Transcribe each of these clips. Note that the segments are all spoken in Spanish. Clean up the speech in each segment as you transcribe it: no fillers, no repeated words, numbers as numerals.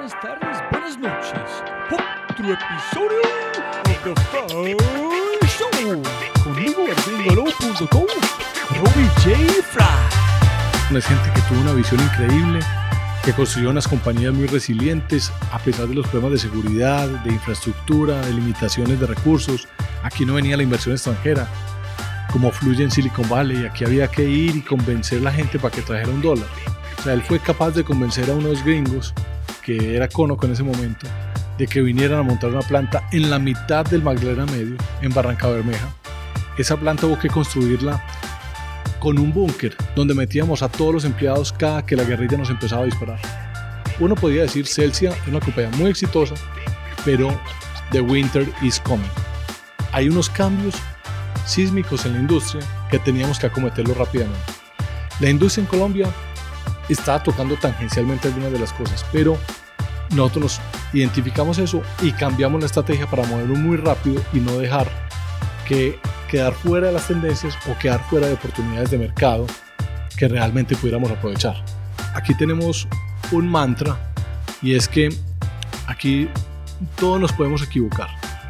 buenas tardes, buenas noches. Otro episodio de The Fry Show. Conmigo, gringolo.com, Robbie J. Fry. Es gente que tuvo una visión increíble, que construyó unas compañías muy resilientes a pesar de los problemas de seguridad, de infraestructura, de limitaciones de recursos. Aquí no venía la inversión extranjera, como fluye en Silicon Valley. Aquí había que ir y convencer a la gente para que trajera $1. O sea, él fue capaz de convencer a unos gringos, que era Conoco en ese momento, de que vinieran a montar una planta en la mitad del Magdalena Medio, en Barranca Bermeja. Esa planta hubo que construirla con un búnker donde metíamos a todos los empleados cada que la guerrilla nos empezaba a disparar. Uno podría decir Celsia es una compañía muy exitosa, pero the winter is coming. Hay unos cambios sísmicos en la industria que teníamos que acometerlos rápidamente. La industria en Colombia estaba tocando tangencialmente algunas de las cosas, pero nosotros nos identificamos eso y cambiamos la estrategia para moverlo muy rápido y no dejar que quedar fuera de las tendencias o quedar fuera de oportunidades de mercado que realmente pudiéramos aprovechar. Aquí tenemos un mantra, y es que aquí todos nos podemos equivocar,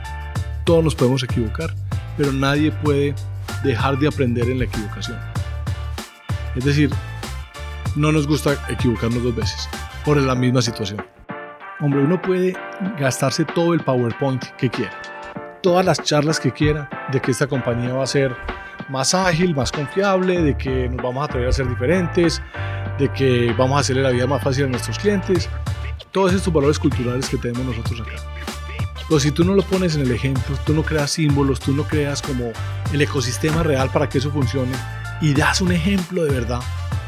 pero nadie puede dejar de aprender en la equivocación. Es decir, no nos gusta equivocarnos 2 veces por la misma situación. Hombre, uno puede gastarse todo el PowerPoint que quiera, todas las charlas que quiera de que esta compañía va a ser más ágil, más confiable, de que nos vamos a atrever a ser diferentes, de que vamos a hacerle la vida más fácil a nuestros clientes, todos estos valores culturales que tenemos nosotros acá. Pero si tú no lo pones en el ejemplo, tú no creas símbolos, tú no creas como el ecosistema real para que eso funcione y das un ejemplo de verdad,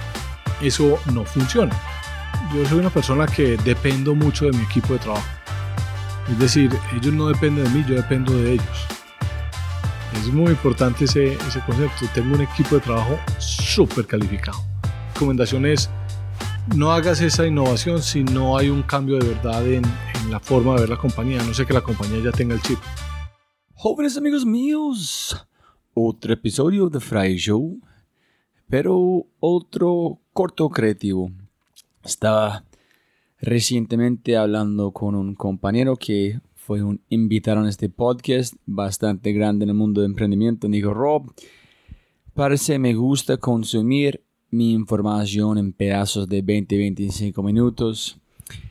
eso no funciona. Yo soy una persona que dependo mucho de mi equipo de trabajo. Es decir, ellos no dependen de mí, yo dependo de ellos. Es muy importante ese concepto. Tengo un equipo de trabajo súper calificado. La recomendación es: no hagas esa innovación si no hay un cambio de verdad en la forma de ver la compañía, a no ser que la compañía ya tenga el chip. Jóvenes amigos míos, otro episodio de Fry Show, pero otro corto creativo. Estaba recientemente hablando con un compañero que fue un invitado en este podcast bastante grande en el mundo de emprendimiento. Dijo: Rob, parece me gusta consumir mi información en pedazos de 20-25 minutos,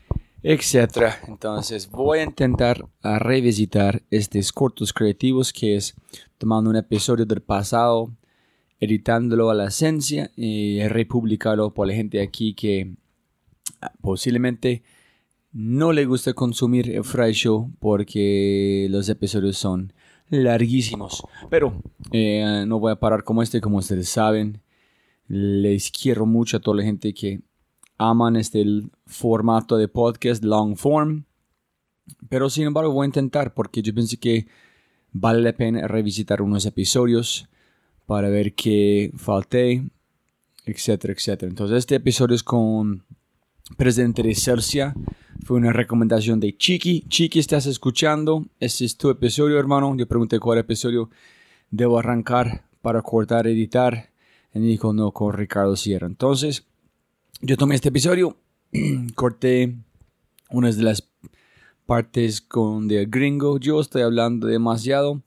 etc. Entonces voy a intentar revisitar estos cortos creativos, que es tomando un episodio del pasado, editándolo a la esencia y republicarlo por la gente aquí que posiblemente no le gusta consumir el Fry Show porque los episodios son larguísimos. Pero no voy a parar como como ustedes saben. Les quiero mucho a toda la gente que aman el formato de podcast long form. Pero sin embargo voy a intentar, porque yo pienso que vale la pena revisitar unos episodios para ver qué falté, etcétera, etcétera. Entonces este episodio es con presidente de Celsia. Fue una recomendación de Chiqui. Chiqui, ¿estás escuchando? Este es tu episodio, hermano. Yo pregunté cuál episodio debo arrancar para cortar, editar. Y me dijo, no, con Ricardo Sierra. Entonces, yo tomé este episodio, corté unas de las partes con The Gringo. Yo estoy hablando demasiado.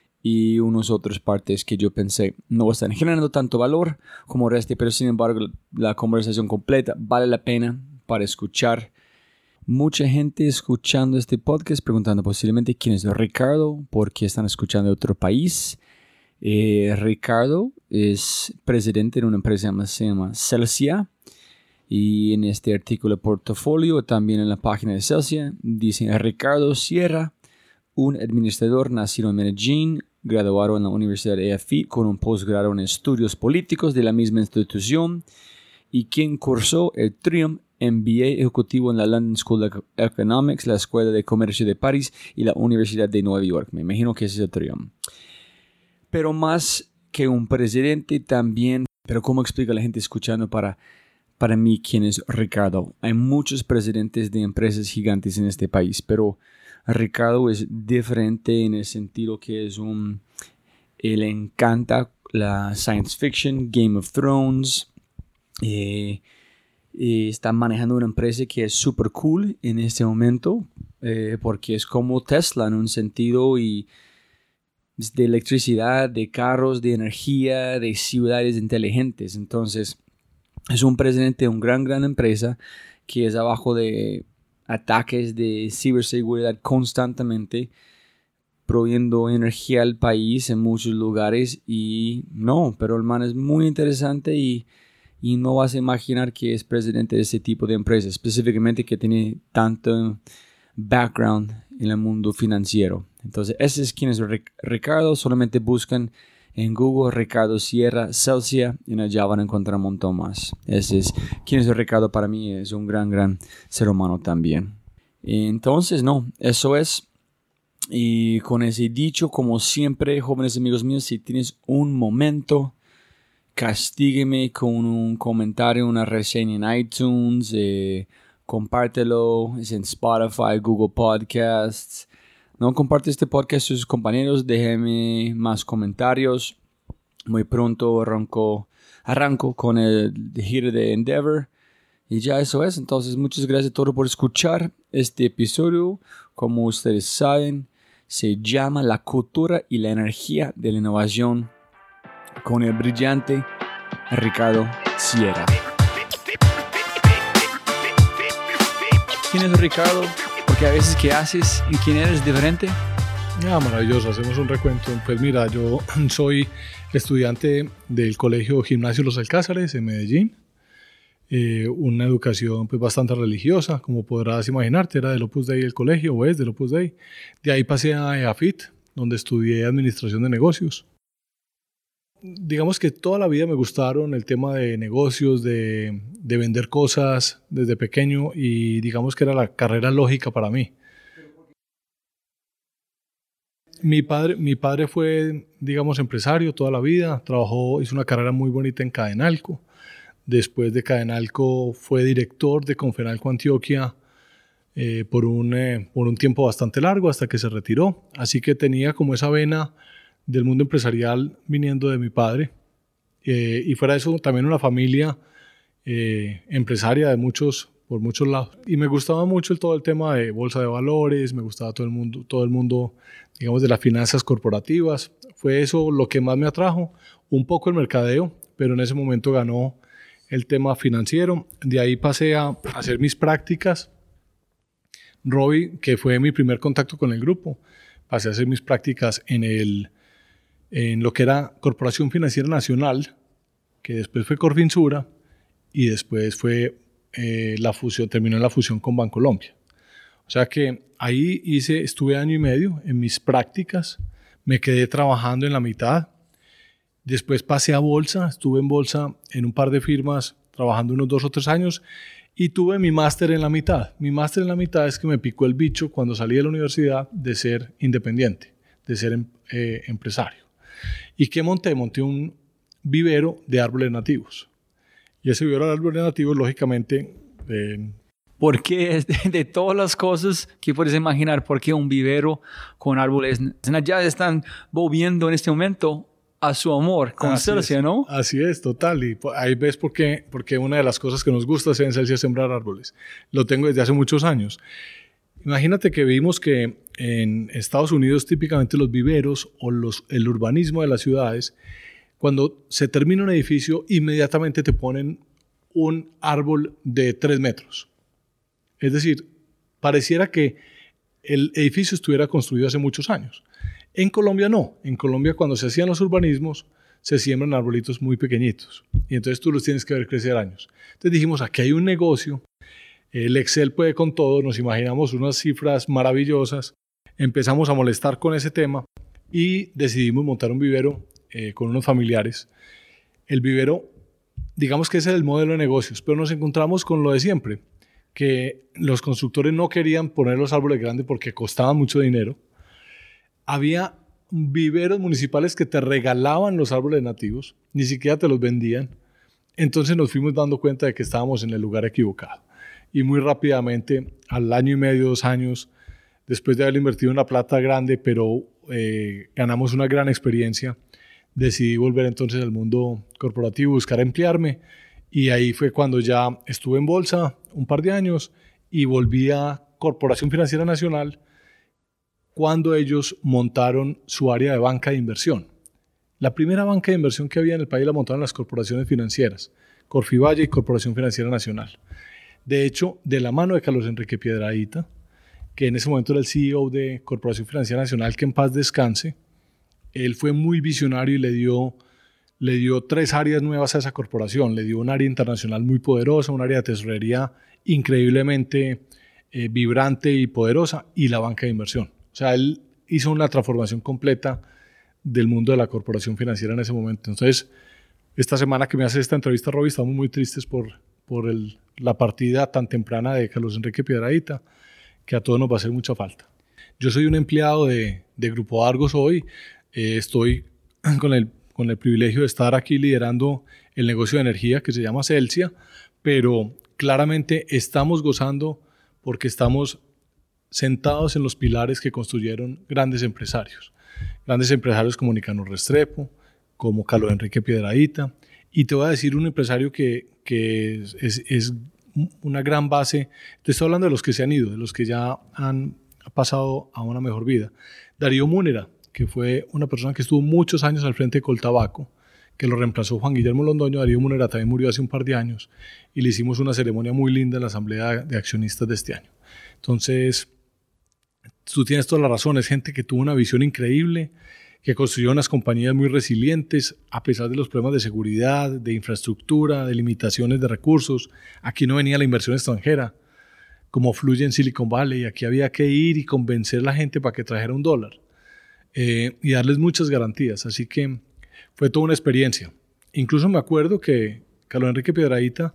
Y unas otras partes que yo pensé no están generando tanto valor como este, pero sin embargo la conversación completa vale la pena para escuchar. Mucha gente escuchando este podcast preguntando posiblemente quién es Ricardo, por qué están escuchando de otro país. Ricardo es presidente de una empresa que se llama Celsia, y en este artículo de portafolio, también en la página de Celsia, dice Ricardo Sierra, un administrador nacido en Medellín, graduado en la Universidad de EFI con un posgrado en estudios políticos de la misma institución, y quien cursó el Triumph MBA ejecutivo en la London School of Economics, la Escuela de Comercio de París y la Universidad de Nueva York. Me imagino que ese es el Triumph. Pero más que un presidente también, pero ¿cómo explica a la gente escuchando para mí quién es Ricardo? Hay muchos presidentes de empresas gigantes en este país, pero Ricardo es diferente en el sentido que él encanta la science fiction, Game of Thrones, y está manejando una empresa que es súper cool en este momento, porque es como Tesla en un sentido y de electricidad, de carros, de energía, de ciudades inteligentes. Entonces, es un presidente de una gran empresa que es abajo de ataques de ciberseguridad constantemente, proveyendo energía al país en muchos lugares. Y no, pero el man es muy interesante y no vas a imaginar que es presidente de ese tipo de empresa, específicamente que tiene tanto background en el mundo financiero. Entonces, ese es quien es Ricardo. Solamente buscan en Google Ricardo Sierra Celsia y allá van a encontrar un montón más. Ese es quien es Ricardo. Para mí es un gran ser humano también. Entonces, no, eso es. Y con ese dicho, como siempre, jóvenes amigos míos, si tienes un momento, castígueme con un comentario, una reseña en iTunes, compártelo, es en Spotify, Google Podcasts. No comparte este podcast a sus compañeros, déjenme más comentarios. Muy pronto arranco con el giro de Endeavor. Y ya eso es. Entonces, muchas gracias a todos por escuchar este episodio. Como ustedes saben, se llama La cultura y la energía de la innovación con el brillante Ricardo Sierra. ¿Quién es Ricardo? Porque a veces, ¿qué haces y quién eres diferente? Maravilloso, hacemos un recuento. Pues mira, yo soy estudiante del Colegio Gimnasio Los Alcázares en Medellín. Una educación pues bastante religiosa, como podrás imaginarte, era del Opus Dei el colegio, o es del Opus Dei. De ahí pasé a EAFIT, donde estudié Administración de Negocios. Digamos que toda la vida me gustaron el tema de negocios, de vender cosas desde pequeño, y digamos que era la carrera lógica para mí. Mi padre fue, digamos, empresario toda la vida, hizo una carrera muy bonita en Cadenalco. Después de Cadenalco fue director de Confenalco Antioquia por un tiempo bastante largo hasta que se retiró. Así que tenía como esa vena del mundo empresarial viniendo de mi padre. Y fuera de eso también una familia empresaria por muchos lados. Y me gustaba mucho todo el tema de bolsa de valores, me gustaba todo el mundo, digamos, de las finanzas corporativas. Fue eso lo que más me atrajo, un poco el mercadeo, pero en ese momento ganó el tema financiero. De ahí pasé a hacer mis prácticas. Robbie, que fue mi primer contacto con el grupo, pasé a hacer mis prácticas en lo que era Corporación Financiera Nacional, que después fue Corfinsura, y después fue terminó en la fusión con Bancolombia. O sea que ahí estuve año y medio en mis prácticas, me quedé trabajando en la mitad. Después pasé a bolsa, estuve en bolsa en un par de firmas trabajando unos 2 o 3 años y tuve mi máster en la mitad. Mi máster en la mitad es que me picó el bicho cuando salí de la universidad de ser independiente, de ser empresario. ¿Y qué monté? Monté un vivero de árboles nativos. Y ese vivero de árboles nativos, lógicamente... ¿Por qué de todas las cosas que puedes imaginar, por qué un vivero con árboles? Ya están volviendo en este momento a su amor con Celsia, ¿no? Así es, total. Y ahí ves por qué una de las cosas que nos gusta en Celsia es sembrar árboles. Lo tengo desde hace muchos años. Imagínate que vimos que en Estados Unidos típicamente los viveros o el urbanismo de las ciudades, cuando se termina un edificio, inmediatamente te ponen un árbol de 3 metros. Es decir, pareciera que el edificio estuviera construido hace muchos años. En Colombia no. En Colombia cuando se hacían los urbanismos se siembran arbolitos muy pequeñitos y entonces tú los tienes que ver crecer años. Entonces dijimos, aquí hay un negocio, el Excel puede con todo, nos imaginamos unas cifras maravillosas, empezamos a molestar con ese tema y decidimos montar un vivero con unos familiares. El vivero, digamos que ese es el modelo de negocios, pero nos encontramos con lo de siempre, que los constructores no querían poner los árboles grandes porque costaban mucho dinero. Había viveros municipales que te regalaban los árboles nativos, ni siquiera te los vendían. Entonces nos fuimos dando cuenta de que estábamos en el lugar equivocado. Y muy rápidamente, al año y medio, 2 años, después de haber invertido una plata grande, pero ganamos una gran experiencia, decidí volver entonces al mundo corporativo, buscar emplearme Y ahí fue cuando ya estuve en bolsa un par de años y volví a Corporación Financiera Nacional cuando ellos montaron su área de banca de inversión. La primera banca de inversión que había en el país la montaron las corporaciones financieras, Corfivalle y Corporación Financiera Nacional. De hecho, de la mano de Carlos Enrique Piedradita, que en ese momento era el CEO de Corporación Financiera Nacional, que en paz descanse, él fue muy visionario y le dio 3 áreas nuevas a esa corporación. Le dio un área internacional muy poderosa, un área de tesorería increíblemente vibrante y poderosa, y la banca de inversión. O sea, él hizo una transformación completa del mundo de la corporación financiera en ese momento. Entonces, esta semana que me hace esta entrevista, Robbie, estamos muy tristes por la partida tan temprana de Carlos Enrique Piedradita, que a todos nos va a hacer mucha falta. Yo soy un empleado de Grupo Argos hoy. Estoy con el privilegio de estar aquí liderando el negocio de energía que se llama Celsia, pero claramente estamos gozando porque estamos sentados en los pilares que construyeron grandes empresarios como Nicanor Restrepo, como Carlos Enrique Piedradita, y te voy a decir un empresario que es una gran base. Te estoy hablando de los que se han ido, de los que ya han pasado a una mejor vida. Darío Múnera, que fue una persona que estuvo muchos años al frente de Coltabaco, que lo reemplazó Juan Guillermo Londoño. Darío Múnera también murió hace un par de años y le hicimos una ceremonia muy linda en la Asamblea de Accionistas de este año. Entonces, tú tienes toda la razón, es gente que tuvo una visión increíble, que construyó unas compañías muy resilientes a pesar de los problemas de seguridad, de infraestructura, de limitaciones de recursos. Aquí no venía la inversión extranjera, como fluye en Silicon Valley. Aquí había que ir y convencer a la gente para que trajera $1 y darles muchas garantías. Así que fue toda una experiencia. Incluso me acuerdo que Carlos Enrique Piedradita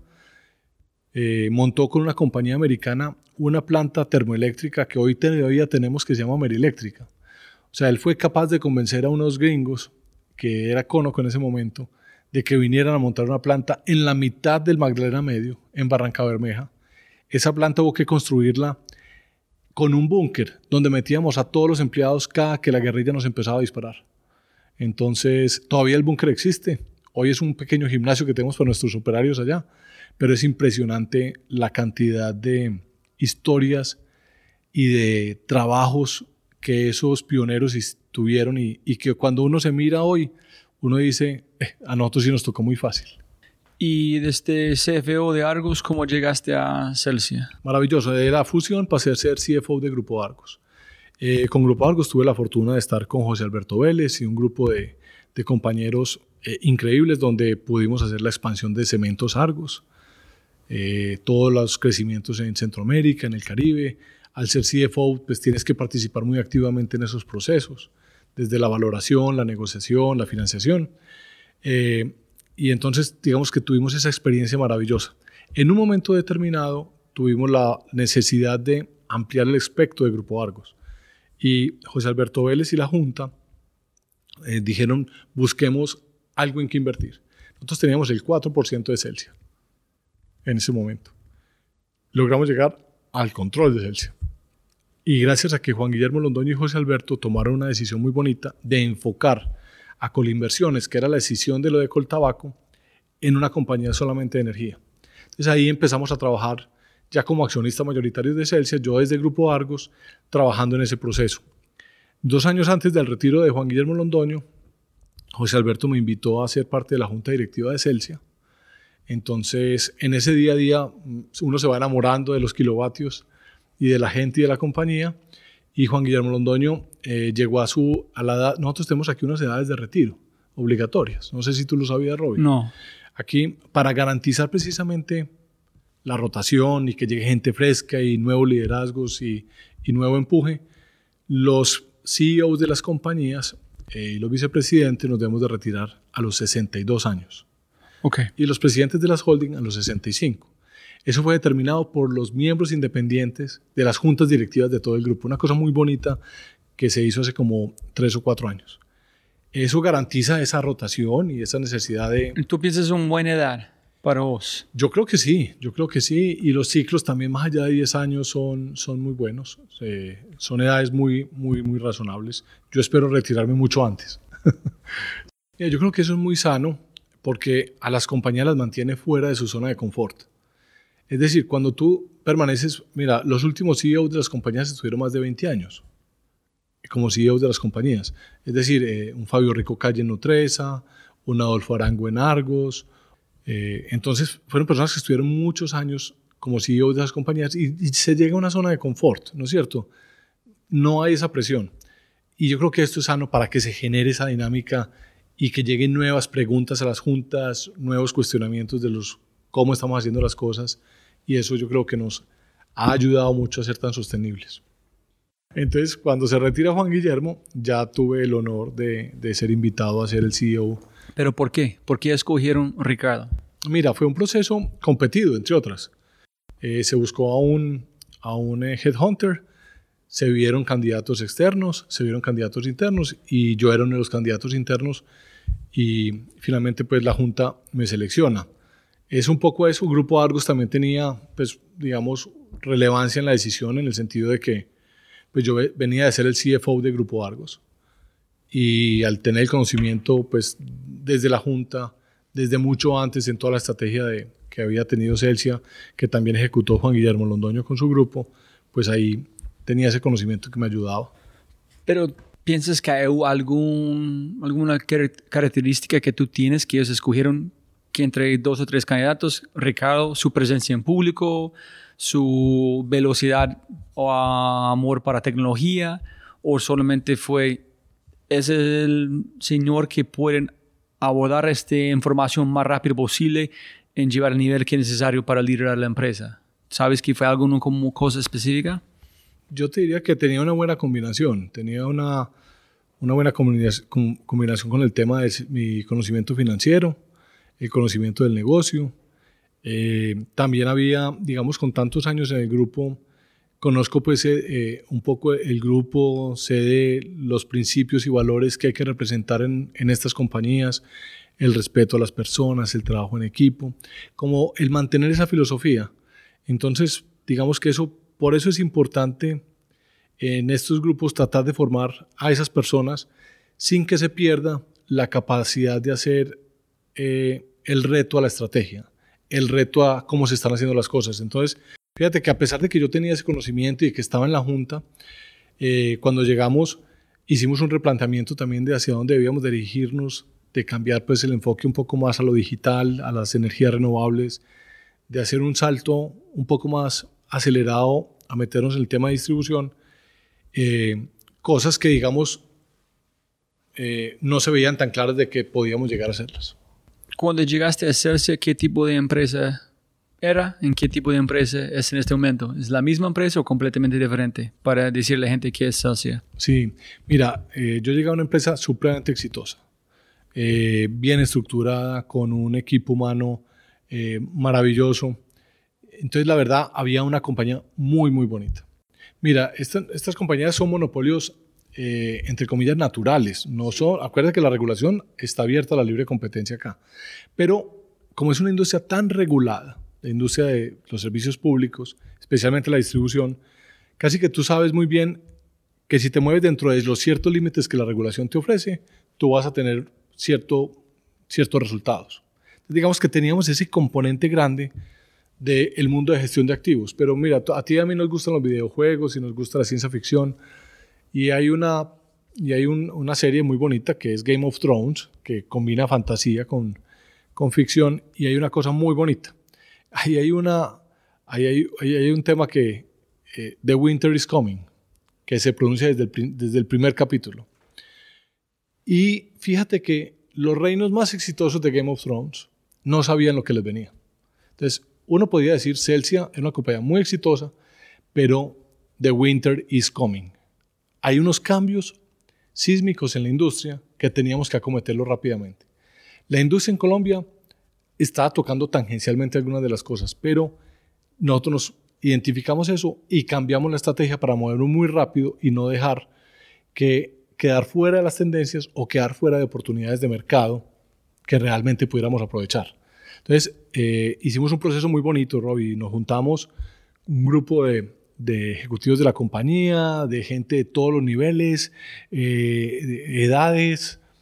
montó con una compañía americana una planta termoeléctrica que hoy todavía tenemos, que se llama Amerieléctrica. O sea, él fue capaz de convencer a unos gringos, que era Conoco en ese momento, de que vinieran a montar una planta en la mitad del Magdalena Medio, en Barranca Bermeja. Esa planta hubo que construirla con un búnker donde metíamos a todos los empleados cada que la guerrilla nos empezaba a disparar. Entonces, todavía el búnker existe. Hoy es un pequeño gimnasio que tenemos para nuestros operarios allá, pero es impresionante la cantidad de historias y de trabajos que esos pioneros tuvieron y que cuando uno se mira hoy, uno dice, a nosotros sí nos tocó muy fácil. Y desde CFO de Argos, ¿cómo llegaste a Celsia? Maravilloso. De la fusión pasé a ser CFO de Grupo Argos. Con Grupo Argos tuve la fortuna de estar con José Alberto Vélez y un grupo de compañeros increíbles donde pudimos hacer la expansión de Cementos Argos, todos los crecimientos en Centroamérica, en el Caribe. Al ser CFO, pues tienes que participar muy activamente en esos procesos, desde la valoración, la negociación, la financiación. Y entonces, digamos que tuvimos esa experiencia maravillosa. En un momento determinado, tuvimos la necesidad de ampliar el espectro de Grupo Argos. Y José Alberto Vélez y la Junta dijeron, busquemos algo en que invertir. Nosotros teníamos el 4% de Celsia en ese momento. Logramos llegar al control de Celsia. Y gracias a que Juan Guillermo Londoño y José Alberto tomaron una decisión muy bonita de enfocar a Colinversiones, que era la decisión de lo de Coltabaco, en una compañía solamente de energía. Entonces ahí empezamos a trabajar ya como accionistas mayoritarios de Celsia, yo desde Grupo Argos, trabajando en ese proceso. 2 años antes del retiro de Juan Guillermo Londoño, José Alberto me invitó a ser parte de la junta directiva de Celsia. Entonces, en ese día a día, uno se va enamorando de los kilovatios y de la gente y de la compañía. Y Juan Guillermo Londoño llegó a la edad. Nosotros tenemos aquí unas edades de retiro obligatorias. No sé si tú lo sabías, Robbie. No. Aquí, para garantizar precisamente la rotación y que llegue gente fresca y nuevos liderazgos y nuevo empuje, los CEOs de las compañías y los vicepresidentes nos debemos de retirar a los 62 años. Okay. Y los presidentes de las holding a los 65. Eso fue determinado por los miembros independientes de las juntas directivas de todo el grupo. Una cosa muy bonita que se hizo hace como 3 o 4 años. Eso garantiza esa rotación y esa necesidad de... ¿Tú piensas una buena edad para vos? Yo creo que sí. Y los ciclos también más allá de 10 años son muy buenos. Son edades muy, muy, muy razonables. Yo espero retirarme mucho antes. Yo creo que eso es muy sano, porque a las compañías las mantiene fuera de su zona de confort. Es decir, cuando tú permaneces, mira, los últimos CEOs de las compañías estuvieron más de 20 años como CEOs de las compañías. Es decir, un Fabio Rico Calle en Nutresa, un Adolfo Arango en Argos. Entonces, fueron personas que estuvieron muchos años como CEOs de las compañías y se llega a una zona de confort, ¿no es cierto? No hay esa presión. Y yo creo que esto es sano para que se genere esa dinámica y que lleguen nuevas preguntas a las juntas, nuevos cuestionamientos de cómo estamos haciendo las cosas. Y eso yo creo que nos ha ayudado mucho a ser tan sostenibles. Entonces, cuando se retira Juan Guillermo, ya tuve el honor de ser invitado a ser el CEO. ¿Pero por qué? ¿Por qué escogieron Ricardo? Mira, fue un proceso competido, entre otras. Se buscó a un headhunter, se vieron candidatos externos, se vieron candidatos internos y yo era uno de los candidatos internos y finalmente pues la Junta me selecciona. Es un poco eso. Grupo Argos también tenía, pues, digamos, relevancia en la decisión en el sentido de que pues yo venía de ser el CFO de Grupo Argos y al tener el conocimiento pues desde la Junta, desde mucho antes en toda la estrategia que había tenido Celsia, que también ejecutó Juan Guillermo Londoño con su grupo, pues ahí tenía ese conocimiento que me ayudaba. Pero ¿piensas que hay alguna característica que tú tienes que ellos escogieron que entre 2 o 3 candidatos, Ricardo, su presencia en público, su velocidad o amor para tecnología, o solamente es el señor que pueden abordar esta información más rápido posible en llevar el nivel que es necesario para liderar la empresa? ¿Sabes que fue alguna como cosa específica? Yo te diría que tenía una buena combinación. Tenía una buena combinación con el tema de mi conocimiento financiero, el conocimiento del negocio. También había, digamos, con tantos años en el grupo, conozco pues un poco el grupo, sé de los principios y valores que hay que representar en estas compañías, el respeto a las personas, el trabajo en equipo, como el mantener esa filosofía. Entonces, digamos que por eso es importante en estos grupos tratar de formar a esas personas sin que se pierda la capacidad de hacer el reto a la estrategia, el reto a cómo se están haciendo las cosas. Entonces, fíjate que a pesar de que yo tenía ese conocimiento y que estaba en la Junta, cuando llegamos hicimos un replanteamiento también de hacia dónde debíamos dirigirnos, de cambiar pues el enfoque un poco más a lo digital, a las energías renovables, de hacer un salto un poco más acelerado a meternos en el tema de distribución, cosas que digamos no se veían tan claras de que podíamos llegar a hacerlas. Cuando llegaste a Celsia, ¿qué tipo de empresa era? ¿En qué tipo de empresa es en este momento? ¿Es la misma empresa o completamente diferente? Para decirle a la gente qué es Celsia. Sí, mira, yo llegué a una empresa supremamente exitosa, bien estructurada, con un equipo humano maravilloso. Entonces, la verdad, había una compañía muy, muy bonita. Mira, estas compañías son monopolios entre comillas naturales. Acuérdate que la regulación está abierta a la libre competencia acá. Pero como es una industria tan regulada, la industria de los servicios públicos, especialmente la distribución, casi que tú sabes muy bien que si te mueves dentro de los ciertos límites que la regulación te ofrece, tú vas a tener ciertos resultados. Entonces, digamos que teníamos ese componente grande del mundo de gestión de activos. Pero mira, a ti y a mí nos gustan los videojuegos y nos gusta la ciencia ficción. Y hay una serie muy bonita que es Game of Thrones, que combina fantasía con ficción, y hay una cosa muy bonita. Ahí hay un tema que The Winter is Coming, que se pronuncia desde el primer capítulo. Y fíjate que los reinos más exitosos de Game of Thrones no sabían lo que les venía. Entonces, uno podría decir Celsia es una compañía muy exitosa, pero The Winter is Coming. Hay unos cambios sísmicos en la industria que teníamos que acometerlo rápidamente. La industria en Colombia estaba tocando tangencialmente algunas de las cosas, pero nosotros nos identificamos eso y cambiamos la estrategia para movernos muy rápido y no dejar que quedar fuera de las tendencias o quedar fuera de oportunidades de mercado que realmente pudiéramos aprovechar. Entonces, hicimos un proceso muy bonito, Robbie. Nos juntamos un grupo de ejecutivos de la compañía, de gente de todos los niveles, de edades,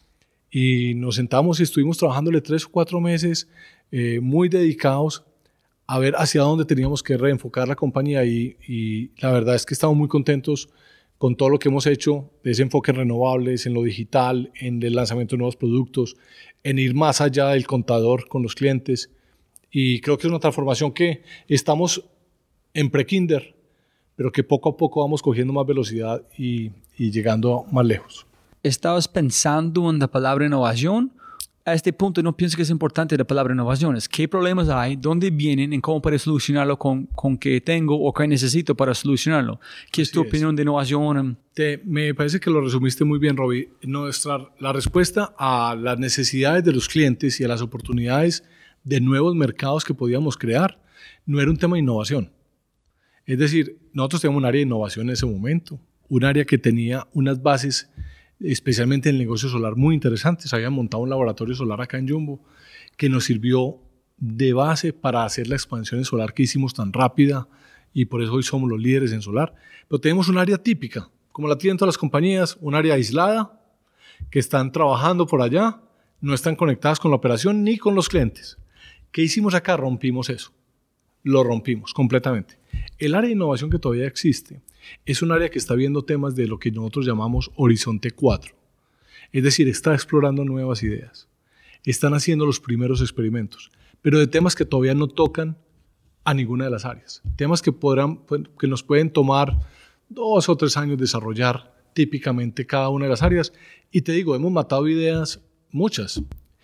y nos sentamos y estuvimos trabajándole 3 o 4 meses muy dedicados a ver hacia dónde teníamos que reenfocar la compañía y la verdad es que estamos muy contentos con todo lo que hemos hecho de ese enfoque en renovables, en lo digital, en el lanzamiento de nuevos productos, en ir más allá del contador con los clientes. Y creo que es una transformación que estamos en pre-kinder, pero que poco a poco vamos cogiendo más velocidad y llegando más lejos. ¿Estabas pensando en la palabra innovación? A este punto no pienso que es importante la palabra innovación. Es qué problemas hay, dónde vienen, en cómo puedo solucionarlo con qué tengo o qué necesito para solucionarlo. ¿Qué es tu opinión de innovación? Me parece que lo resumiste muy bien, Robbie. La respuesta a las necesidades de los clientes y a las oportunidades de nuevos mercados que podíamos crear no era un tema de innovación. Es decir, nosotros teníamos un área de innovación en ese momento, un área que tenía unas bases, especialmente en el negocio solar, muy interesantes. Habían montado un laboratorio solar acá en Jumbo que nos sirvió de base para hacer la expansión en solar que hicimos tan rápida y por eso hoy somos los líderes en solar. Pero tenemos un área típica, como la tienen todas las compañías, un área aislada, que están trabajando por allá, no están conectadas con la operación ni con los clientes. ¿Qué hicimos acá? Rompimos eso. Lo rompimos completamente. El área de innovación que todavía existe es un área que está viendo temas de lo que nosotros llamamos Horizonte 4. Es decir, está explorando nuevas ideas. Están haciendo los primeros experimentos, pero de temas que todavía no tocan a ninguna de las áreas. Temas que nos pueden tomar 2 o 3 años desarrollar típicamente cada una de las áreas. Y te digo, hemos matado ideas muchas.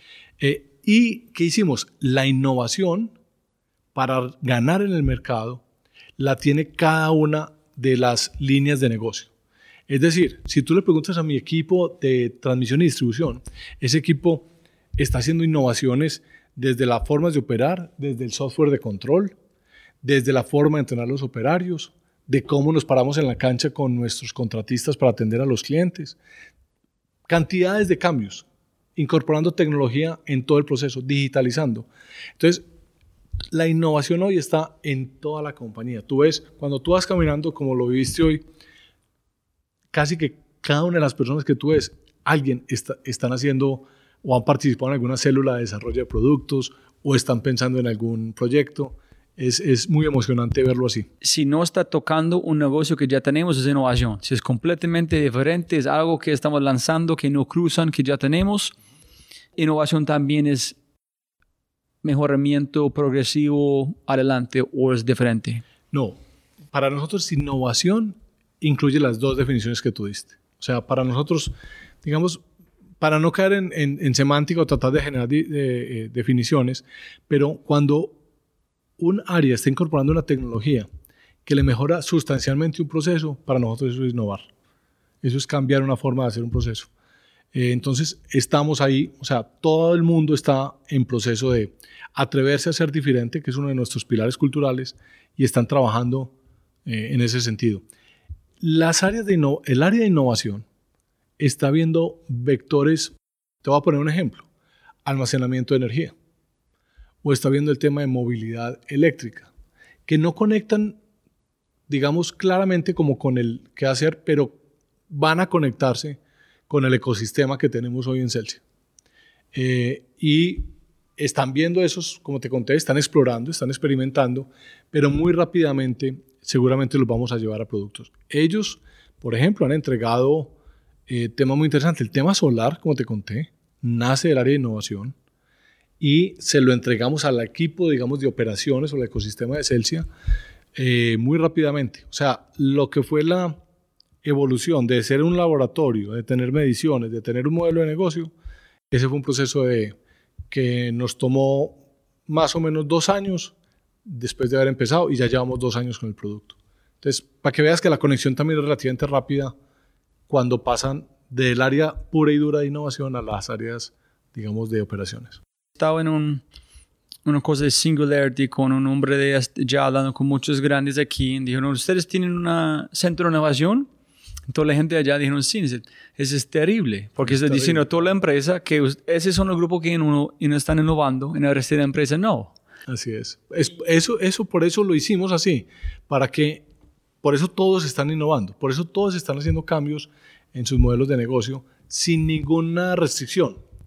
¿Y qué hicimos? La innovación para ganar en el mercado la tiene cada una de las líneas de negocio. Es decir, si tú le preguntas a mi equipo de transmisión y distribución, ese equipo está haciendo innovaciones desde las formas de operar, desde el software de control, desde la forma de entrenar los operarios, de cómo nos paramos en la cancha con nuestros contratistas para atender a los clientes. Cantidades de cambios, incorporando tecnología en todo el proceso, digitalizando. Entonces, la innovación hoy está en toda la compañía. Tú ves, cuando tú vas caminando como lo viviste hoy, casi que cada una de las personas que tú ves, están haciendo o han participado en alguna célula de desarrollo de productos o están pensando en algún proyecto. Es muy emocionante verlo así. Si no está tocando un negocio que ya tenemos, es innovación. Si es completamente diferente, es algo que estamos lanzando, que no cruzan, que ya tenemos. Innovación también es mejoramiento progresivo adelante o es diferente. No, para nosotros innovación incluye las 2 definiciones que tú diste. O sea, para nosotros, digamos, para no caer en semántica o tratar de generar definiciones, pero cuando un área está incorporando una tecnología que le mejora sustancialmente un proceso, para nosotros eso es innovar. Eso es cambiar una forma de hacer un proceso. Entonces estamos ahí, o sea, todo el mundo está en proceso de atreverse a ser diferente, que es uno de nuestros pilares culturales, y están trabajando en ese sentido. El área de innovación está viendo vectores, te voy a poner un ejemplo, almacenamiento de energía, o está viendo el tema de movilidad eléctrica, que no conectan, digamos, claramente como con el qué hacer, pero van a conectarse con el ecosistema que tenemos hoy en Celsia. Y están viendo esos, como te conté, están explorando, están experimentando, pero muy rápidamente seguramente los vamos a llevar a productos. Ellos, por ejemplo, han entregado temas muy interesantes. El tema solar, como te conté, nace del área de innovación y se lo entregamos al equipo, digamos, de operaciones o el ecosistema de Celsia muy rápidamente. O sea, lo que fue la evolución de ser un laboratorio, de tener mediciones, de tener un modelo de negocio, ese fue un proceso que nos tomó más o menos 2 años después de haber empezado y ya llevamos 2 años con el producto. Entonces, para que veas que la conexión también es relativamente rápida cuando pasan del área pura y dura de innovación a las áreas, digamos, de operaciones. Estaba en una cosa de Singularity con un hombre ya hablando con muchos grandes aquí y dijeron, ¿ustedes tienen un centro de innovación? Toda la gente de allá dijeron, sí, eso es terrible, porque está diciendo a toda la empresa que esos son los grupos que no están innovando, en el resto de la empresa no. Así es. Por eso lo hicimos así, por eso todos están innovando, por eso todos están haciendo cambios en sus modelos de negocio sin ninguna restricción.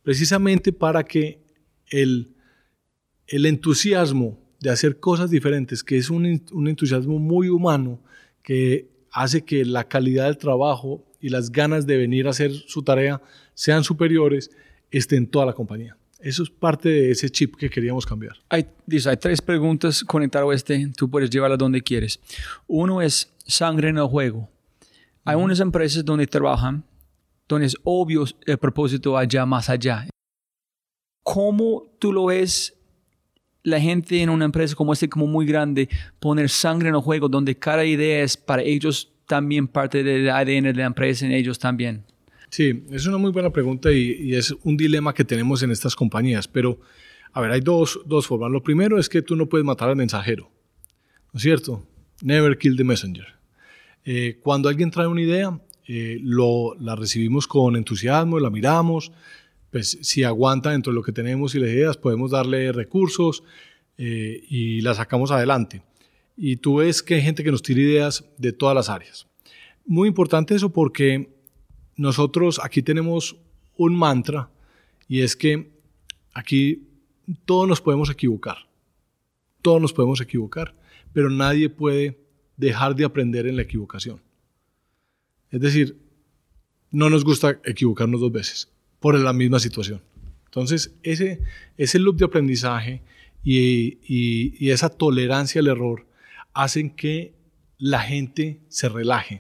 precisamente para que el entusiasmo de hacer cosas diferentes, que es un entusiasmo muy humano, que hace que la calidad del trabajo y las ganas de venir a hacer su tarea sean superiores, esté en toda la compañía. Eso es parte de ese chip que queríamos cambiar. Hay 3 preguntas conectadas a tú puedes llevarla donde quieres. Uno es sangre en el juego. Hay unas empresas donde trabajan, donde es obvio el propósito allá, más allá. ¿Cómo tú lo ves la gente en una empresa como como muy grande, poner sangre en el juego, donde cada idea es para ellos también parte del ADN de la empresa, en ellos también? Sí, es una muy buena pregunta y es un dilema que tenemos en estas compañías. Pero, a ver, hay dos formas. Lo primero es que tú no puedes matar al mensajero, ¿no es cierto? Never kill the messenger. Cuando alguien trae una idea, la recibimos con entusiasmo, la miramos. Pues si aguanta dentro de lo que tenemos y las ideas, podemos darle recursos y la sacamos adelante. Y tú ves que hay gente que nos tira ideas de todas las áreas. Muy importante eso porque nosotros aquí tenemos un mantra y es que aquí todos nos podemos equivocar. Todos nos podemos equivocar, pero nadie puede dejar de aprender en la equivocación. Es decir, no nos gusta equivocarnos 2 veces por la misma situación. Entonces, ese loop de aprendizaje y esa tolerancia al error hacen que la gente se relaje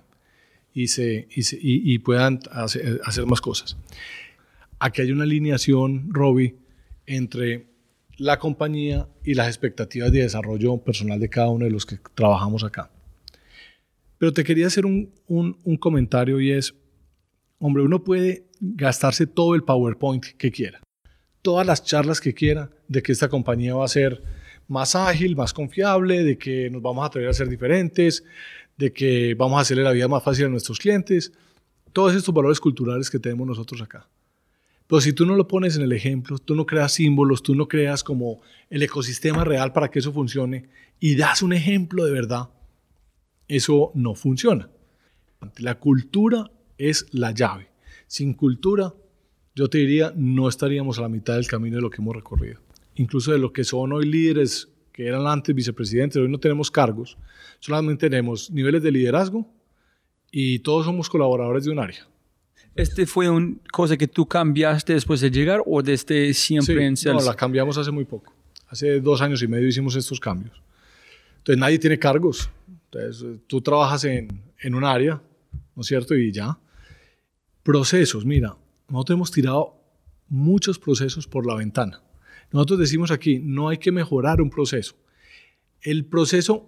y puedan hacer más cosas. Aquí hay una alineación, Robbie, entre la compañía y las expectativas de desarrollo personal de cada uno de los que trabajamos acá. Pero te quería hacer un comentario y es, hombre, uno puede gastarse todo el PowerPoint que quiera, todas las charlas que quiera de que esta compañía va a ser más ágil, más confiable, de que nos vamos a atrever a ser diferentes, de que vamos a hacerle la vida más fácil a nuestros clientes, todos estos valores culturales que tenemos nosotros acá. Pero si tú no lo pones en el ejemplo, tú no creas símbolos, tú no creas como el ecosistema real para que eso funcione y das un ejemplo de verdad, eso no funciona. La cultura es la llave. Sin cultura, yo te diría, no estaríamos a la mitad del camino de lo que hemos recorrido. Incluso de lo que son hoy líderes, que eran antes vicepresidentes, hoy no tenemos cargos, solamente tenemos niveles de liderazgo y todos somos colaboradores de un área. ¿Fue una cosa que tú cambiaste después de llegar o desde siempre en Sales? No, la cambiamos hace muy poco. Hace 2 años y medio hicimos estos cambios. Entonces nadie tiene cargos. Entonces tú trabajas en un área, ¿no es cierto? Y ya. Procesos, mira, nosotros hemos tirado muchos procesos por la ventana. Nosotros decimos aquí, no hay que mejorar un proceso. El proceso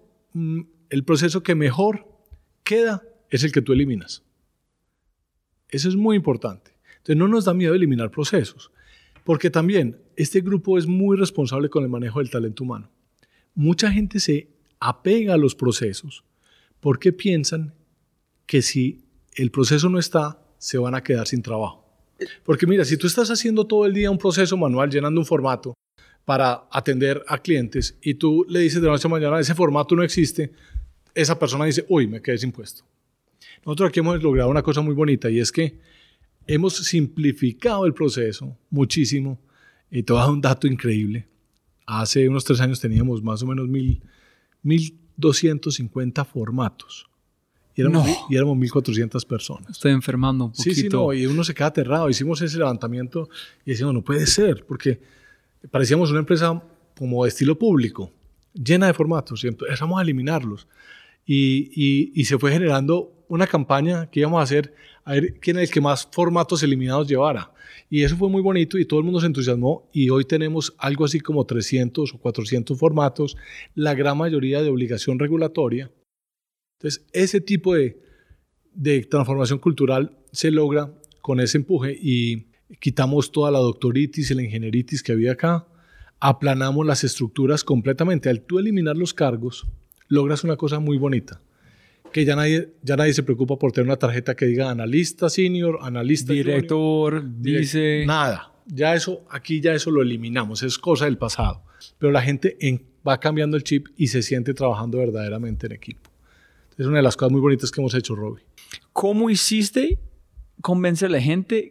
que mejor queda es el que tú eliminas. Eso es muy importante. Entonces no nos da miedo eliminar procesos, porque también este grupo es muy responsable con el manejo del talento humano. Mucha gente se apega a los procesos porque piensan que si el proceso no está, se van a quedar sin trabajo. Porque mira, si tú estás haciendo todo el día un proceso manual, llenando un formato para atender a clientes y tú le dices de la noche a mañana, ese formato no existe, esa persona dice, uy, me quedé sin puesto. Nosotros aquí hemos logrado una cosa muy bonita y es que hemos simplificado el proceso muchísimo. Y te voy a dar un dato increíble. Hace unos 3 años teníamos más o menos 1,250 formatos. Y éramos 1,400 personas. Estoy enfermando un poquito. Sí, no, y uno se queda aterrado. Hicimos ese levantamiento y decíamos, no puede ser, porque parecíamos una empresa como de estilo público, llena de formatos, y empezamos a eliminarlos. Y se fue generando una campaña que íbamos a hacer, a ver quién es el que más formatos eliminados llevara. Y eso fue muy bonito y todo el mundo se entusiasmó y hoy tenemos algo así como 300 o 400 formatos, la gran mayoría de obligación regulatoria. Entonces, ese tipo de transformación cultural se logra con ese empuje y quitamos toda la doctoritis y la ingenieritis que había acá, aplanamos las estructuras completamente. Al tú eliminar los cargos, logras una cosa muy bonita, que ya nadie se preocupa por tener una tarjeta que diga analista senior, analista director, junior, dice... Nada, aquí ya eso lo eliminamos, es cosa del pasado. Pero la gente va cambiando el chip y se siente trabajando verdaderamente en equipo. Es una de las cosas muy bonitas que hemos hecho, Robbie. ¿Cómo hiciste convencer a la gente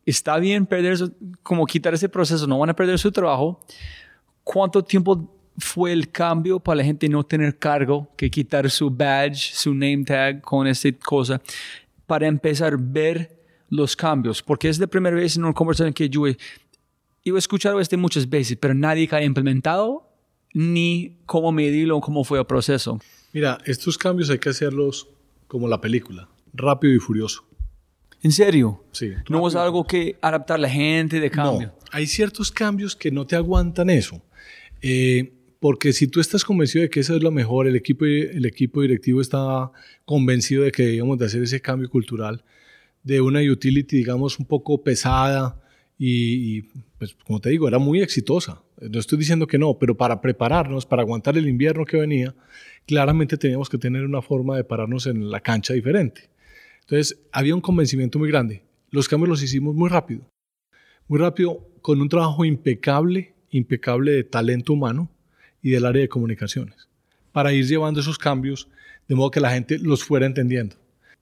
está bien perder, como quitar ese proceso, no van a perder su trabajo. ¿Cuánto tiempo fue el cambio para la gente no tener cargo, que quitar su badge, su name tag con esta cosa, para empezar a ver los cambios? Porque es la primera vez en una conversación que yo he escuchado muchas veces, pero nadie que ha implementado ni cómo medirlo, cómo fue el proceso. Mira, estos cambios hay que hacerlos como la película, rápido y furioso. ¿En serio? Sí. ¿No es algo que adaptar a la gente de cambio? No, hay ciertos cambios que no te aguantan eso. Porque si tú estás convencido de que eso es lo mejor, el equipo directivo está convencido de que debíamos de hacer ese cambio cultural de una utility, digamos, un poco pesada y pues, como te digo, era muy exitosa. No estoy diciendo que no, pero para prepararnos, para aguantar el invierno que venía, claramente teníamos que tener una forma de pararnos en la cancha diferente. Entonces, había un convencimiento muy grande. Los cambios los hicimos muy rápido, con un trabajo impecable de talento humano y del área de comunicaciones, para ir llevando esos cambios de modo que la gente los fuera entendiendo.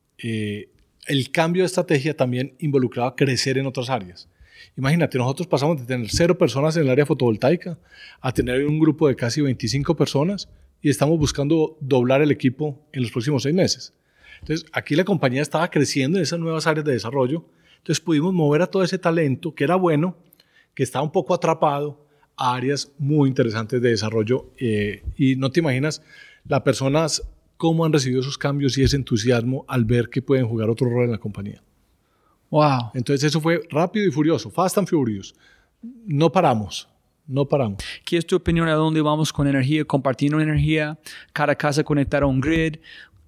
El cambio de estrategia también involucraba crecer en otras áreas. Imagínate, nosotros pasamos de tener 0 personas en el área fotovoltaica a tener un grupo de casi 25 personas y estamos buscando doblar el equipo en los próximos 6 meses. Entonces, aquí la compañía estaba creciendo en esas nuevas áreas de desarrollo. Entonces, pudimos mover a todo ese talento que era bueno, que estaba un poco atrapado, a áreas muy interesantes de desarrollo. Y no te imaginas las personas cómo han recibido esos cambios y ese entusiasmo al ver que pueden jugar otro rol en la compañía. Wow. Entonces, eso fue rápido y furioso, fast and furious. No paramos. ¿Qué es tu opinión a dónde vamos con energía, compartiendo energía, cada casa conectada a un grid,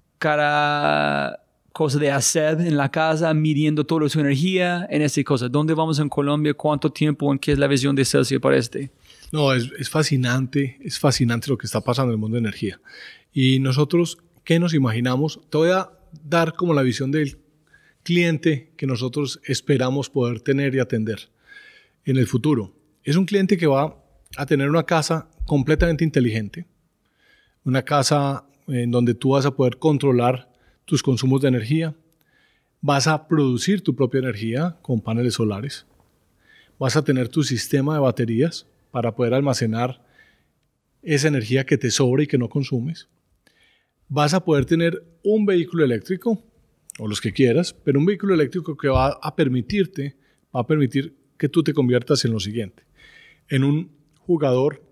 cada cosa de hacer en la casa, midiendo toda su energía en esta cosa? ¿Dónde vamos en Colombia? ¿Cuánto tiempo? ¿En qué es la visión de Celsia para este? No, es fascinante lo que está pasando en el mundo de energía. Y nosotros, ¿qué nos imaginamos? Te voy a dar como la visión del cliente que nosotros esperamos poder tener y atender en el futuro. Es un cliente que va a tener una casa completamente inteligente, una casa en donde tú vas a poder controlar tus consumos de energía, vas a producir tu propia energía con paneles solares, vas a tener tu sistema de baterías para poder almacenar esa energía que te sobra y que no consumes, vas a poder tener un vehículo eléctrico, o los que quieras, pero un vehículo eléctrico que va a permitir que tú te conviertas en lo siguiente, en un jugador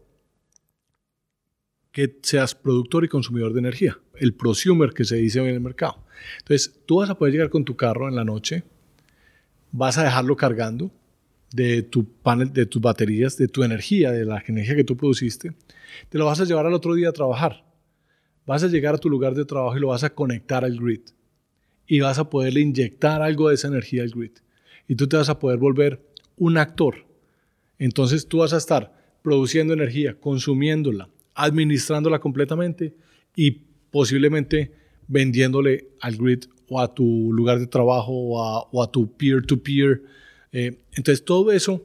que seas productor y consumidor de energía, el prosumer que se dice hoy en el mercado. Entonces, tú vas a poder llegar con tu carro en la noche, vas a dejarlo cargando de tu panel, de tus baterías, de tu energía, de la energía que tú produciste, te lo vas a llevar al otro día a trabajar. Vas a llegar a tu lugar de trabajo y lo vas a conectar al grid. Y vas a poderle inyectar algo de esa energía al grid. Y tú te vas a poder volver un actor. Entonces tú vas a estar produciendo energía, consumiéndola, administrándola completamente y posiblemente vendiéndole al grid o a tu lugar de trabajo o a tu peer-to-peer. Entonces todo eso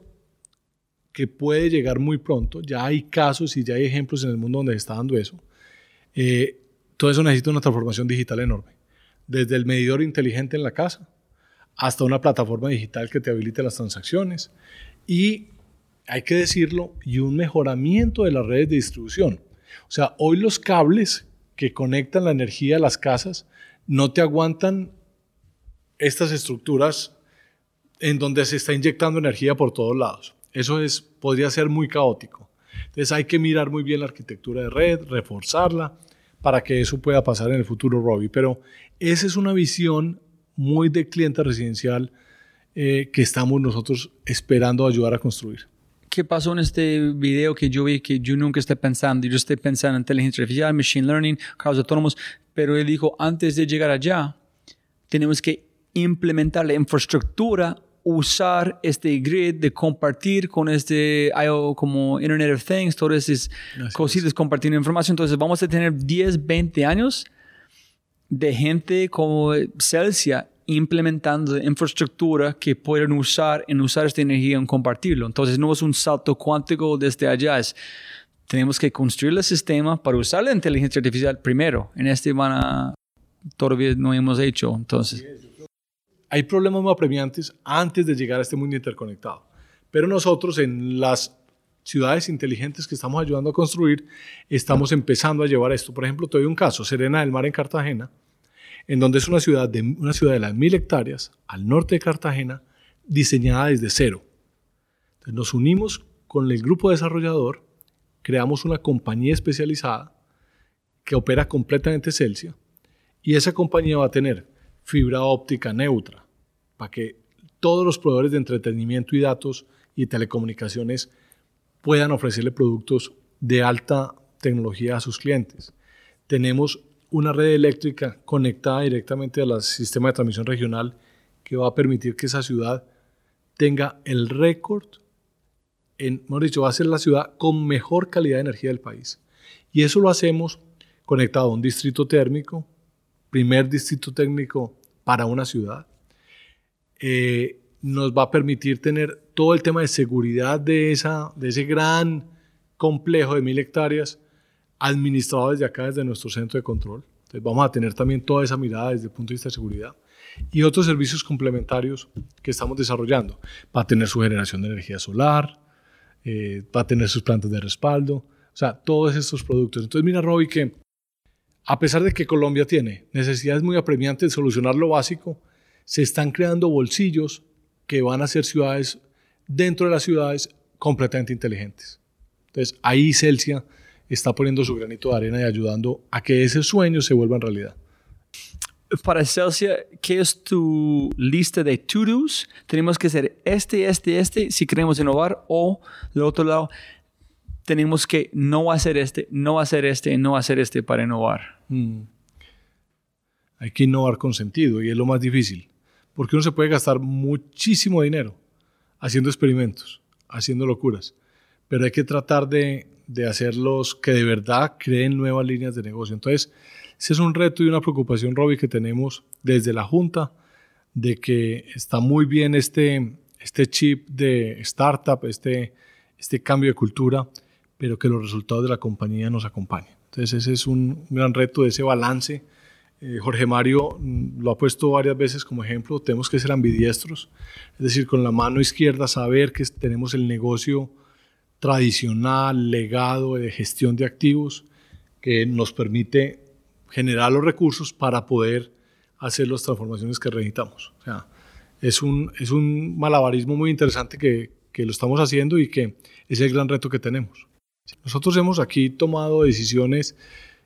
que puede llegar muy pronto, ya hay casos y ya hay ejemplos en el mundo donde se está dando eso. Todo eso necesita una transformación digital enorme. Desde el medidor inteligente en la casa hasta una plataforma digital que te habilite las transacciones y, hay que decirlo, y un mejoramiento de las redes de distribución. O sea, hoy los cables que conectan la energía a las casas no te aguantan estas estructuras en donde se está inyectando energía por todos lados. Eso podría ser muy caótico. Entonces hay que mirar muy bien la arquitectura de red, reforzarla para que eso pueda pasar en el futuro, Robbie. Pero esa es una visión muy de cliente residencial que estamos nosotros esperando ayudar a construir. ¿Qué pasó en este video que yo vi que yo nunca estoy pensando? Yo estoy pensando en inteligencia artificial, machine learning, carros autónomos, pero él dijo, antes de llegar allá, tenemos que implementar la infraestructura, usar este grid de compartir con como Internet of Things, todas esas cositas, compartiendo información. Entonces vamos a tener 10, 20 años de gente como Celsia implementando infraestructura que pueden usar esta energía en compartirlo. Entonces no es un salto cuántico desde allá, tenemos que construir el sistema para usar la inteligencia artificial primero. En todavía no hemos hecho, entonces. hay problemas muy apremiantes antes de llegar a este mundo interconectado. Pero nosotros en las ciudades inteligentes que estamos ayudando a construir, estamos empezando a llevar esto. Por ejemplo, te doy un caso, Serena del Mar en Cartagena, en donde es una ciudad de las 1.000 hectáreas, al norte de Cartagena, diseñada desde cero. Entonces nos unimos con el grupo desarrollador, creamos una compañía especializada que opera completamente Celsia, y esa compañía va a tener fibra óptica neutra para que todos los proveedores de entretenimiento y datos y telecomunicaciones puedan ofrecerle productos de alta tecnología a sus clientes. Tenemos una red eléctrica conectada directamente al sistema de transmisión regional que va a permitir que esa ciudad tenga el récord, mejor dicho, va a ser la ciudad con mejor calidad de energía del país. Y eso lo hacemos conectado a un distrito térmico, primer distrito térmico para una ciudad. Nos va a permitir tener todo el tema de seguridad de ese gran complejo de 1.000 hectáreas administrado desde acá, desde nuestro centro de control. Entonces vamos a tener también toda esa mirada desde el punto de vista de seguridad y otros servicios complementarios que estamos desarrollando. Va a tener su generación de energía solar, va a tener sus plantas de respaldo, o sea, todos estos productos. Entonces mira, Robbie, que a pesar de que Colombia tiene necesidades muy apremiantes de solucionar lo básico, se están creando bolsillos que van a ser ciudades dentro de las ciudades completamente inteligentes. Entonces ahí Celsia está poniendo su granito de arena y ayudando a que ese sueño se vuelva en realidad. Para Celsia, ¿qué es tu lista de to-dos? Tenemos que hacer este, si queremos innovar, o del otro lado, tenemos que no hacer no hacer para innovar. Hay que innovar con sentido y es lo más difícil, porque uno se puede gastar muchísimo dinero haciendo experimentos, haciendo locuras, pero hay que tratar de hacerlos que de verdad creen nuevas líneas de negocio. Entonces, ese es un reto y una preocupación, Robbie, que tenemos desde la Junta, de que está muy bien este chip de startup, este cambio de cultura, pero que los resultados de la compañía nos acompañen. Entonces, ese es un gran reto de ese balance. Jorge Mario lo ha puesto varias veces como ejemplo, tenemos que ser ambidiestros, es decir, con la mano izquierda saber que tenemos el negocio tradicional, legado de gestión de activos, que nos permite generar los recursos para poder hacer las transformaciones que necesitamos. O sea, es un malabarismo muy interesante que lo estamos haciendo y que es el gran reto que tenemos. Nosotros hemos aquí tomado decisiones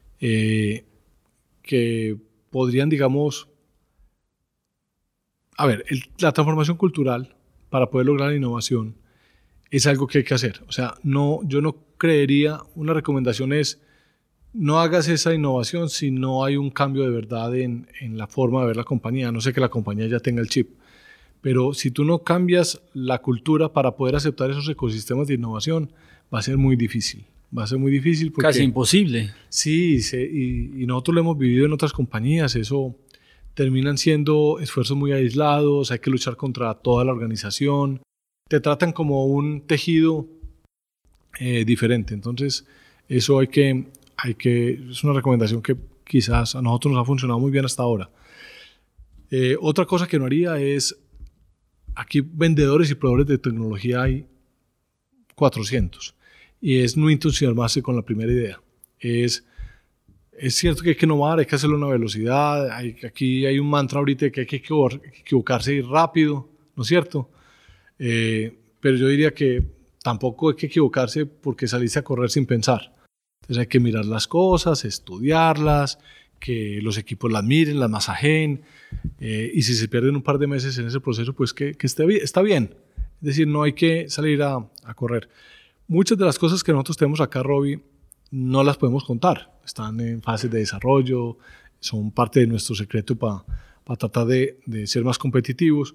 que podrían, digamos, la transformación cultural para poder lograr la innovación es algo que hay que hacer. O sea, yo no creería, una recomendación es no hagas esa innovación si no hay un cambio de verdad en la forma de ver la compañía. No sé que la compañía ya tenga el chip, pero si tú no cambias la cultura para poder aceptar esos ecosistemas de innovación, va a ser muy difícil. Va a ser muy difícil porque... Casi imposible. Sí, y nosotros lo hemos vivido en otras compañías. Eso terminan siendo esfuerzos muy aislados, hay que luchar contra toda la organización. Te tratan como un tejido diferente. Entonces, eso es una recomendación que quizás a nosotros nos ha funcionado muy bien hasta ahora. Otra cosa que no haría es, aquí vendedores y proveedores de tecnología hay 400. Y es no entusiasmarse con la primera idea. Es cierto que hay que innovar, hay que hacerlo a una velocidad. Aquí hay un mantra ahorita que hay que equivocarse y rápido, ¿no es cierto? Pero yo diría que tampoco hay que equivocarse porque salirse a correr sin pensar. Entonces hay que mirar las cosas, estudiarlas, que los equipos las miren, las masajeen, y si se pierden un par de meses en ese proceso, pues que está bien. Es decir, no hay que salir a correr. Muchas de las cosas que nosotros tenemos acá, Robbie, no las podemos contar. Están en fases de desarrollo, son parte de nuestro secreto para tratar de ser más competitivos.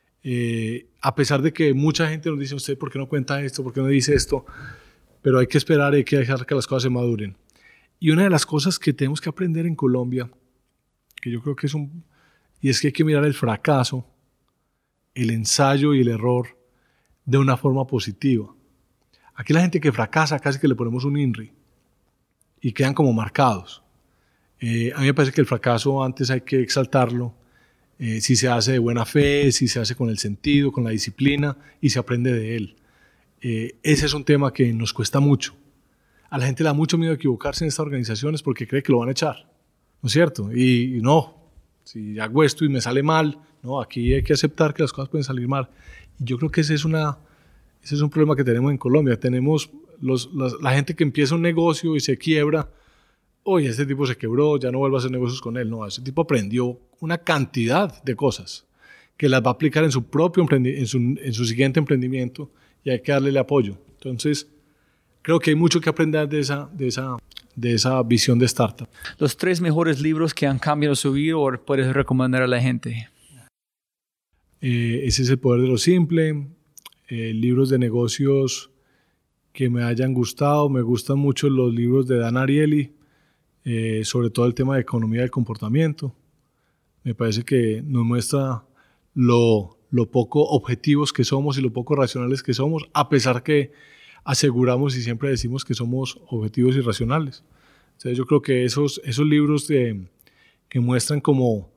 A pesar de que mucha gente nos dice, usted, ¿por qué no cuenta esto? ¿Por qué no dice esto? Pero hay que esperar, hay que dejar que las cosas se maduren. Y una de las cosas que tenemos que aprender en Colombia, que yo creo que es que hay que mirar el fracaso, el ensayo y el error de una forma positiva. Aquí la gente que fracasa casi que le ponemos un INRI y quedan como marcados. A mí me parece que el fracaso antes hay que exaltarlo si se hace de buena fe, si se hace con el sentido, con la disciplina y se aprende de él. Ese es un tema que nos cuesta mucho. A la gente le da mucho miedo equivocarse en estas organizaciones porque cree que lo van a echar, ¿no es cierto? Y no, si hago esto y me sale mal, no, aquí hay que aceptar que las cosas pueden salir mal. Y yo creo que ese es un problema que tenemos en Colombia. Tenemos la gente que empieza un negocio y se quiebra. Oye, este tipo se quebró, ya no vuelvo a hacer negocios con él. No, ese tipo aprendió una cantidad de cosas que las va a aplicar en su propio en su siguiente emprendimiento y hay que darle el apoyo. Entonces, creo que hay mucho que aprender de esa visión de startup. Los 3 mejores libros que han cambiado su vida o puedes recomendar a la gente. Ese es El Poder de lo Simple. Libros de negocios que me hayan gustado. Me gustan mucho los libros de Dan Ariely, sobre todo el tema de economía del comportamiento. Me parece que nos muestra lo poco objetivos que somos y lo poco racionales que somos, a pesar que aseguramos y siempre decimos que somos objetivos y racionales. Entonces yo creo que esos libros que muestran como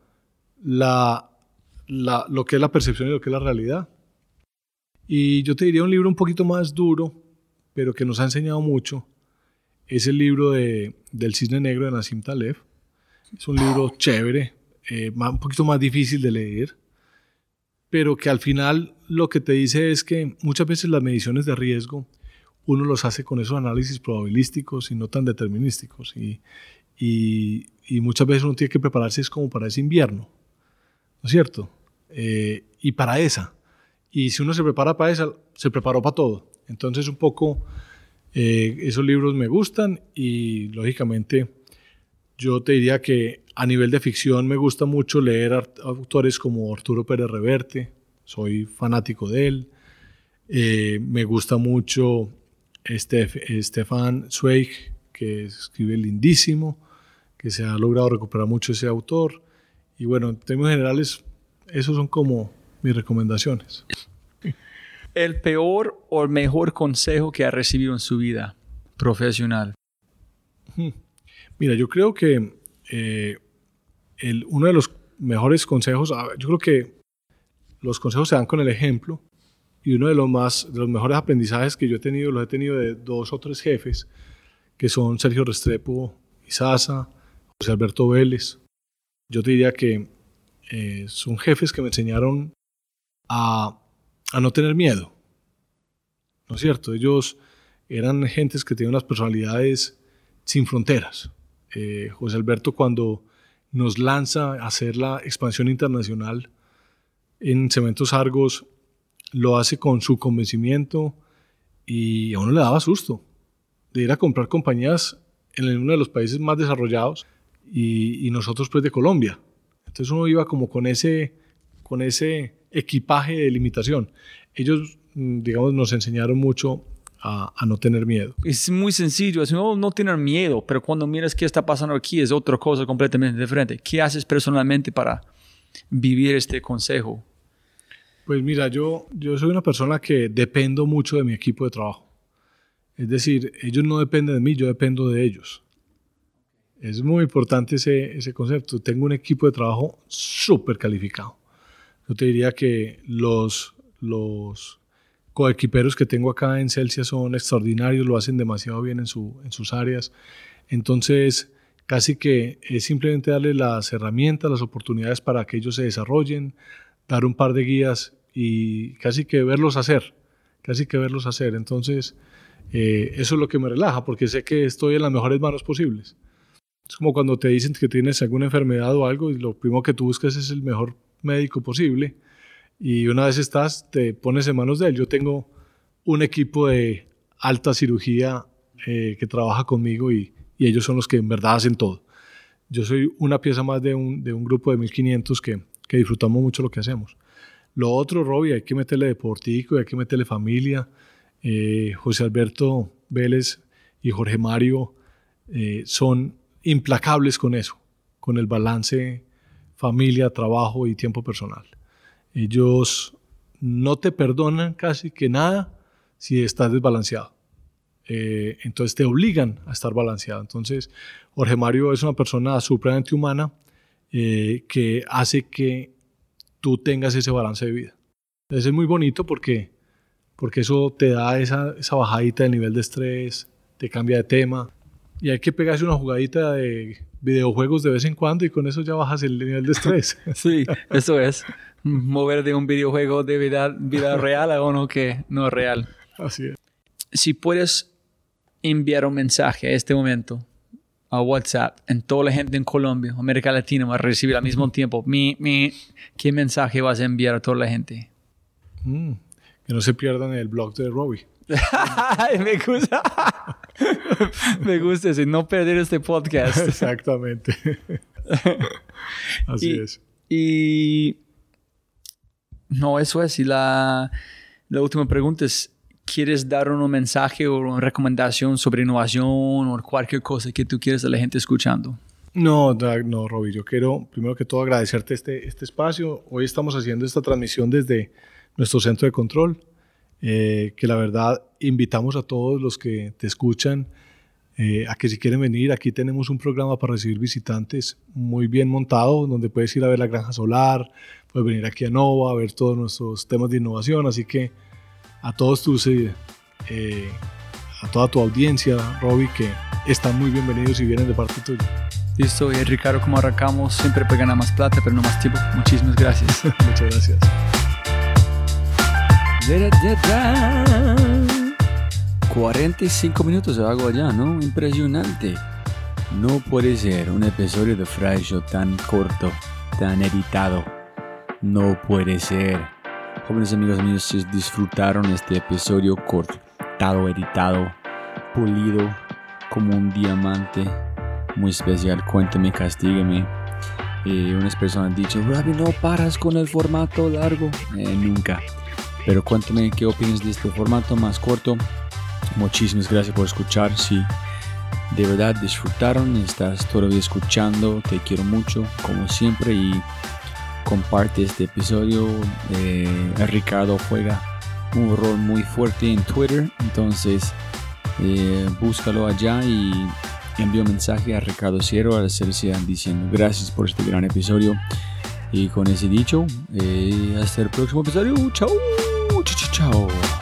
lo que es la percepción y lo que es la realidad. Y yo te diría un libro un poquito más duro, pero que nos ha enseñado mucho, es el libro del Cisne Negro de Nassim Taleb. Es un libro chévere, un poquito más difícil de leer, pero que al final lo que te dice es que muchas veces las mediciones de riesgo uno los hace con esos análisis probabilísticos y no tan determinísticos. Y muchas veces uno tiene que prepararse es como para ese invierno, ¿no es cierto? Y para esa. Y si uno se prepara para esa, se preparó para todo. Entonces un poco esos libros me gustan y lógicamente yo te diría que a nivel de ficción me gusta mucho leer autores como Arturo Pérez Reverte, soy fanático de él. Me gusta mucho Stefan Zweig, que escribe lindísimo, que se ha logrado recuperar mucho ese autor. Y bueno, en términos generales, esos son como mis recomendaciones. ¿El peor o el mejor consejo que ha recibido en su vida profesional? Mira, yo creo que uno de los mejores consejos, yo creo que los consejos se dan con el ejemplo, y uno de los mejores aprendizajes que yo he tenido, los he tenido de 2 o 3 jefes, que son Sergio Restrepo Izaza, José Alberto Vélez. Yo te diría que son jefes que me enseñaron a no tener miedo, ¿no es cierto? Ellos eran gentes que tenían unas personalidades sin fronteras. José Alberto, cuando nos lanza a hacer la expansión internacional en Cementos Argos, lo hace con su convencimiento y a uno le daba susto de ir a comprar compañías en uno de los países más desarrollados y nosotros pues de Colombia. Entonces uno iba como con ese equipaje de limitación. Ellos, digamos, nos enseñaron mucho a no tener miedo. Es muy sencillo, es no tener miedo, pero cuando miras qué está pasando aquí es otra cosa completamente diferente. ¿Qué haces personalmente para vivir este consejo? Pues mira, yo soy una persona que dependo mucho de mi equipo de trabajo. Es decir, ellos no dependen de mí, yo dependo de ellos. Es muy importante ese concepto. Tengo un equipo de trabajo súper calificado. Yo te diría que los coequiperos que tengo acá en Celsia son extraordinarios, lo hacen demasiado bien en sus áreas. Entonces, casi que es simplemente darles las herramientas, las oportunidades para que ellos se desarrollen, dar un par de guías y casi que verlos hacer. Entonces, eso es lo que me relaja, porque sé que estoy en las mejores manos posibles. Es como cuando te dicen que tienes alguna enfermedad o algo y lo primero que tú buscas es el mejor médico posible. Y una vez te pones en manos de él. Yo tengo un equipo de alta cirugía que trabaja conmigo y ellos son los que en verdad hacen todo. Yo soy una pieza más de un grupo de 1.500 que disfrutamos mucho lo que hacemos. Lo otro, Robbie, hay que meterle deportico, hay que meterle familia. José Alberto Vélez y Jorge Mario son implacables con eso, con el balance familia, trabajo y tiempo personal. Ellos no te perdonan casi que nada si estás desbalanceado. Entonces te obligan a estar balanceado. Entonces Jorge Mario es una persona supremamente humana que hace que tú tengas ese balance de vida. Entonces es muy bonito porque eso te da esa bajadita del nivel de estrés, te cambia de tema, y hay que pegarse una jugadita de videojuegos de vez en cuando y con eso ya bajas el nivel de estrés. Sí, eso es. Mover de un videojuego de vida real a uno que no es real. Así es. Si puedes enviar un mensaje a este momento a WhatsApp, en toda la gente en Colombia, América Latina va a recibir al mismo tiempo, ¿qué mensaje vas a enviar a toda la gente? Que no se pierdan el blog de Robbie. Me gusta ese, no perder este podcast. Exactamente. Así es. Y no, eso es. Y la última pregunta es, ¿quieres dar un mensaje o una recomendación sobre innovación o cualquier cosa que tú quieras a la gente escuchando? No, Robbie, yo quiero primero que todo agradecerte este espacio. Hoy estamos haciendo esta transmisión desde nuestro centro de control, que la verdad invitamos a todos los que te escuchan a que si quieren venir, aquí tenemos un programa para recibir visitantes muy bien montado, donde puedes ir a ver la granja solar, puedes venir aquí a Nova a ver todos nuestros temas de innovación, así que a todos a toda tu audiencia, Robbie, que están muy bienvenidos y vienen de parte tuya. Listo, y Ricardo, como arrancamos, siempre puede ganar más plata, pero no más tiempo. Muchísimas gracias. Muchas gracias. 45 minutos hago ya, ¿no? Impresionante. No puede ser un episodio de Fry Show tan corto, tan editado. No puede ser. Jóvenes amigos míos, si disfrutaron este episodio cortado, editado, pulido, como un diamante, muy especial. Cuéntame, castígame. Unas personas han dicho, Robbie, no paras con el formato largo. Nunca. Pero cuéntame qué opinas de este formato más corto. Muchísimas gracias por escuchar. Si de verdad disfrutaron, estás todavía escuchando, te quiero mucho, como siempre, y comparte este episodio. Ricardo juega un rol muy fuerte en Twitter, entonces búscalo allá y envío un mensaje a Ricardo Sierra a la Celsius diciendo gracias por este gran episodio. Y con ese dicho, hasta el próximo episodio. Chao. Chao.